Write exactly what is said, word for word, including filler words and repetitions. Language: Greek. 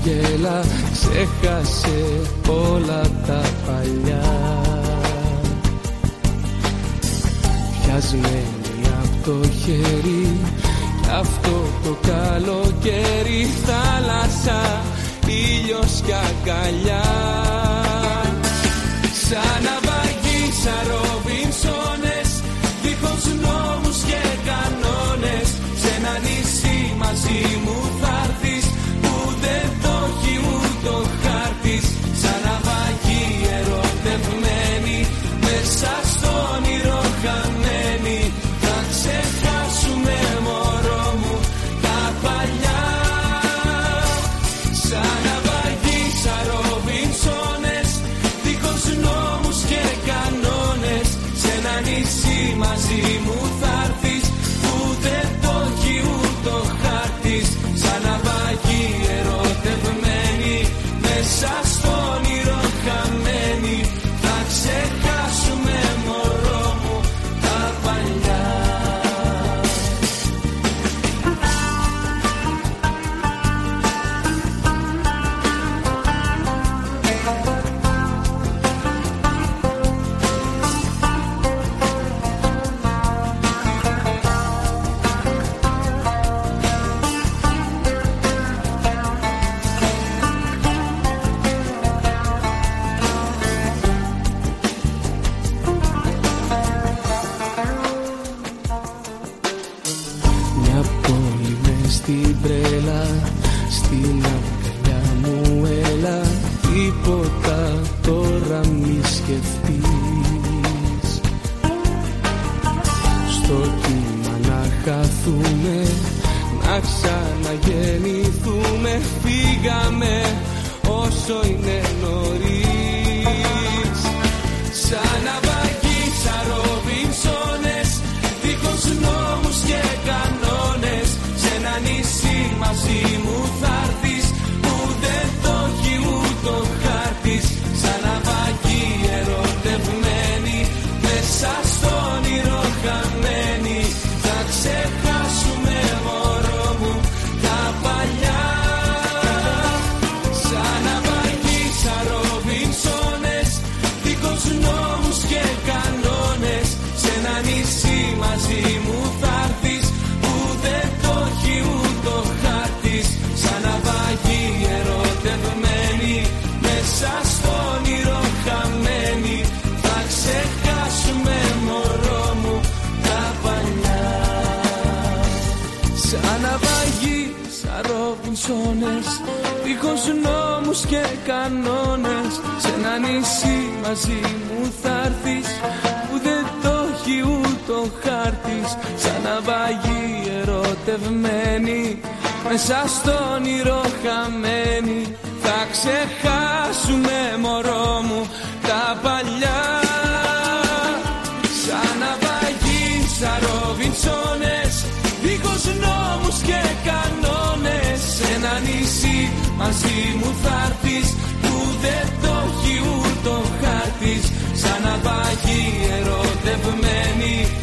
χαμογέλα, ξέχασε όλα τα παλιά. Πιασμένη από το χέρι κι αυτό το καλοκαίρι, θάλασσα, ήλιος κι αγκαλιά. Σαν ναυαγοί, σαν Ρόμπινσονες, δίχως νόμους και κανόνες, σε ένα νησί μαζί μου θα'ρθεις που δεν το έχει ούτε ο χάρτης. Σαν ναυαγοί ερωτευμένοι, μέσα στο όνειρο χαμένοι, θα ξεχάσουμε μωρό μου τα παλιά. Σαν ναυαγοί, σαν Ρόμπινσονες, δίχως νόμους και κανόνες, σε ένα νησί μαζί μου θα'ρθεις που δεν το έχει ούτε ο χάρτης. Σαν ναυαγοί ερωτευμένοι, μέσα στο όνειρο χαμένοι, θα ξεχάσουμε μωρό μου τα παλιά. Στην πρέλα, στην αγκαλιά μου έλα, τίποτα τώρα μη σκεφτείς. Στο κύμα να χαθούμε, να ξαναγεννηθούμε, φύγαμε όσο είναι νωρίς. Σαν ναυαγοί, σαν Ρόμπινσονες, δίχως νόμους και κανόνες, σε ένα νησί μαζί μου θα'ρθεις που δεν το έχει ούτε ο χάρτης. Σαν ναυαγοί ερωτευμένοι, μέσα στο όνειρο χαμένοι, θα ξεχάσουμε μωρό μου τα παλιά. Σαν ναυαγοί, σαν Ρόμπινσονες, δίχως νόμους και κανόνες, σε ένα νησί μαζί μου θα'ρθεις που δεν το έχει ούτε ο χάρτης. Σαν ναυαγοί ερωτευμένοι, μέσα στο όνειρο χαμένοι, θα ξεχάσουμε μωρό μου τα παλιά. Σαν ναυαγοί, σαν Ρόμπινσονες, δίχως νόμους και κανόνες, σε ένα νησί μαζί μου θα'ρθεις που δεν το έχει ούτε ο χάρτης. Σαν ναυαγοί ερωτευμένοι, μέσα στο όνειρο χαμένοι, θα ξεχάσουμε μωρό μου τα παλιά. Σαν ναυαγοί, σαν Ρόμπινσονες, δίχως νόμους και κανόνες, σε ένα νησί μαζί μου θα'ρθεις που δεν το έχει ούτε ο χάρτης. Σαν ναυαγοί ερωτευμένοι,